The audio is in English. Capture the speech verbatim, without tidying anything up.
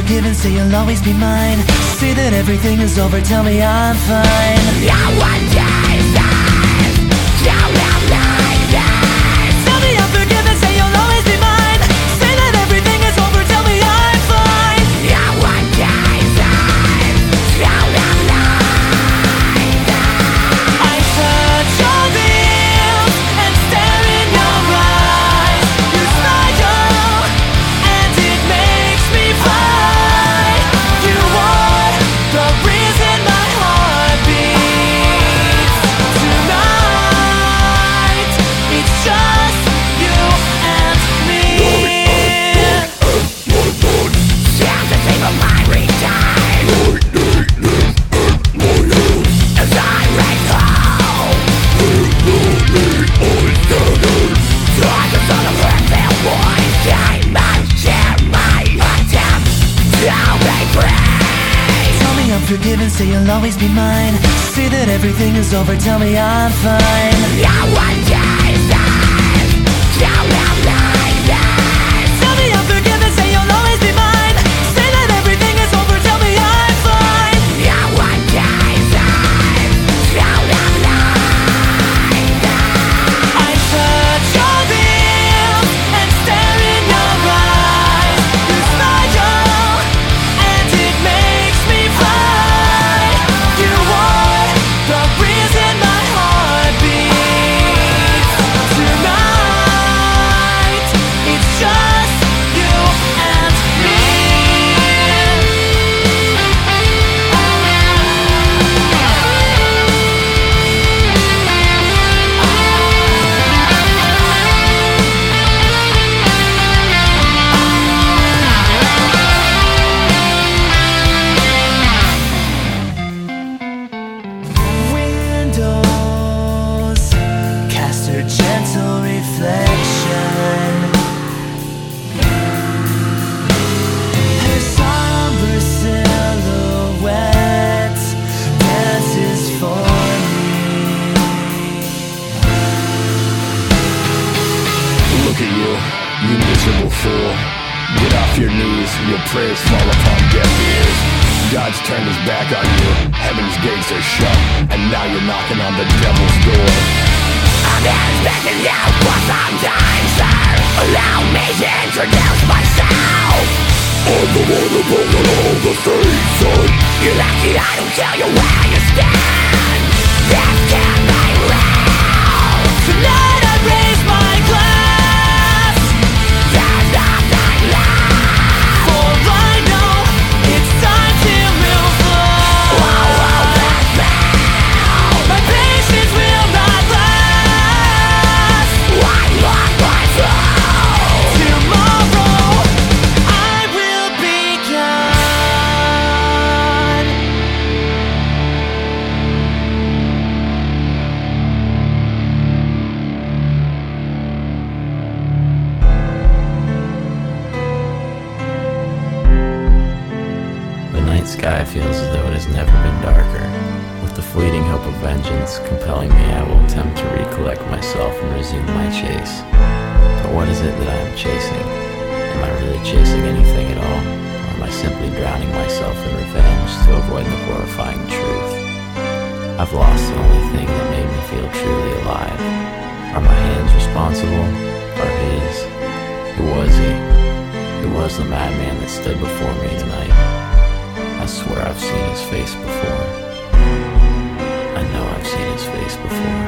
unforgiven, say you'll always be mine. Say that everything is over, tell me I'm fine. No one does that. No, no, like that. Tell me I'm forgiven, say you'll always be mine. Say that everything is over, tell me I'm fine. No one does that. No, no, like that. I touch your lips and stare in your eyes. You smile and it makes me fly. You are the reason my heart beats. Tonight it's just you and me. Sounds the same of my retime as I race home. Try to sort of hurt their voice. I must share my attempt to be free. Tell me I'm forgiven, say you'll always be mine. Say that everything is over, tell me I'm fine. No one does that. No, no, like that. Tell me I'm forgiven, say you'll always be mine. Say that everything is over, tell me I'm fine. No one does that. No, no, like that. I touch your lips and stare in your eyes. You smile and it makes me fly. You are the reason my heart beats. Tonight it's just you and me. Windows cast her gentle reflection. Her somber silhouette dances for me. Look at you, you miserable fool. Get off your knees, your prayers fall upon deaf ears. God's turned his back on you, heaven's gates are shut, and now you're knocking on the devil's door. I'm expecting you for some time, sir. Allow me to introduce myself. I'm the one who broke on all the things, son. You're lucky I don't tell you where you stand. This can't be real. Tonight I raise my glass, There's nothing left. for I know it's time to move on. Oh, oh, that's bad. My patience will not last. I lost my soul. Tomorrow I will be gone. The night sky feels as though it has never been darker. With the fleeting hope of vengeance compelling me, I will attempt to recollect myself and resume my chase. But what is it that I am chasing? Am I really chasing anything at all? Or am I simply drowning myself in revenge to avoid the horrifying truth? I've lost the only thing that made me feel truly alive. Are my hands responsible? Or his? Who was he? Who was the madman that stood before me tonight? I swear I've seen his face before. I know I've seen his face before.